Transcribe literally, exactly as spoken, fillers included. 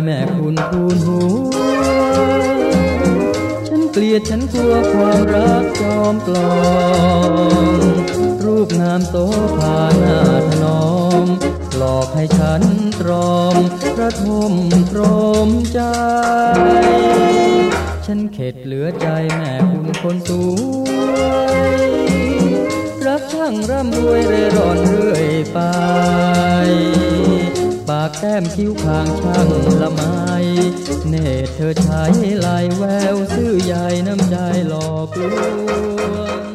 แม่คุณทูลหัวฉันเกลียดฉันกลัวความรักจอมปลอมรูปงามโสภาหน้าถนอมหลอกให้ฉันตรอมระทมตรมใจฉันเข็ดเหลือใจแม่คุณคนสวยรักช่างร่ำรวยเร่ร่อนเรื่อยไปปากแก้มคิ้วคางช่างละไมเนตรเธอใช้ลายแววซื่อใหญ่น้ำใจหลอกลวง